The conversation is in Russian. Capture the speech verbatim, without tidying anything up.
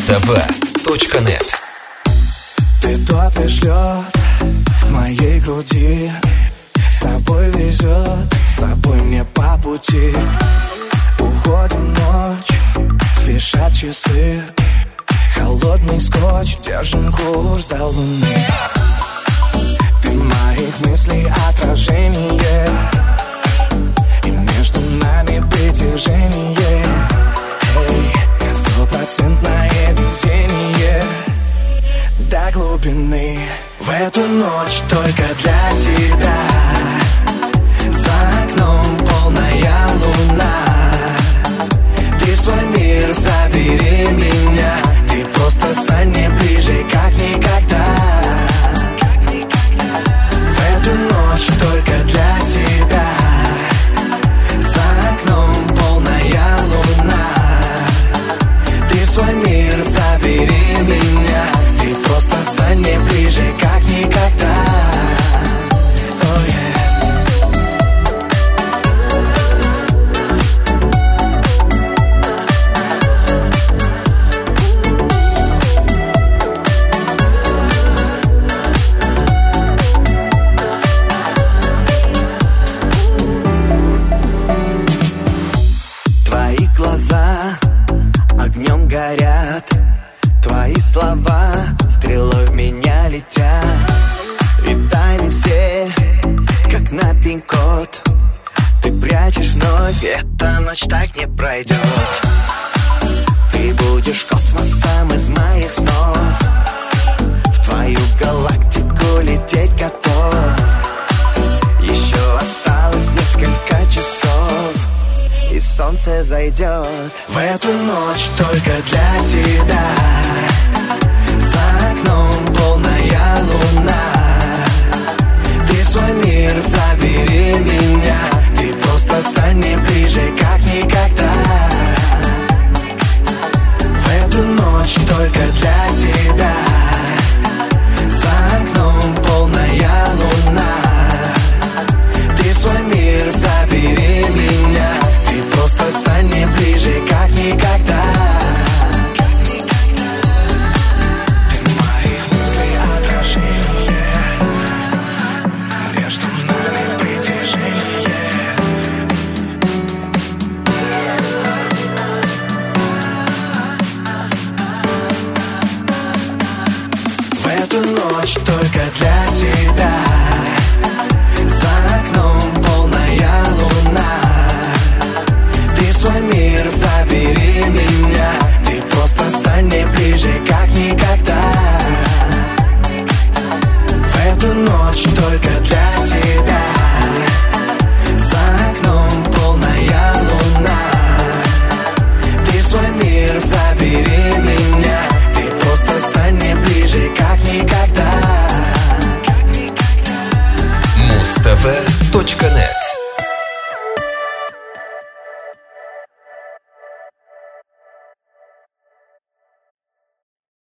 алтава точка нет. Ты топишь лед в моей груди, с тобой везет, с тобой мне по пути. Уходим в ночь, спешат часы, холодный скотч, держим курс до луны. Ты моих мыслей отражение, и между нами притяжение. Эй, стопроцентное везение до глубины. В эту ночь только для тебя, за окном полная луна. Ты в свой мир забери меня, ты просто стань мне ближе, как никогда. В эту ночь только для тебя, за окном полная луна. Ты в свой мир забери меня, ты просто стань мне ближе, как никогда. Oh, yeah. Твои глаза огнем горят, твои слова стрелой в меня летят. И тайны все, как на пин-код, ты прячешь вновь, эта ночь так не пройдет. Ты будешь космосом из моих снов, в твою галактику лететь готов. Еще осталось несколько часов, и солнце взойдет. В эту ночь только для тебя, за окном полная луна. Ты в свой мир забери меня, ты просто стань мне ближе, как никогда. В эту ночь только для тебя, за окном полная луна. Ты в свой мир забери меня, ты просто стань мне ближе, как никогда. Ночь только для тебя, за окном полная луна. Ты в свой мир забери меня, ты просто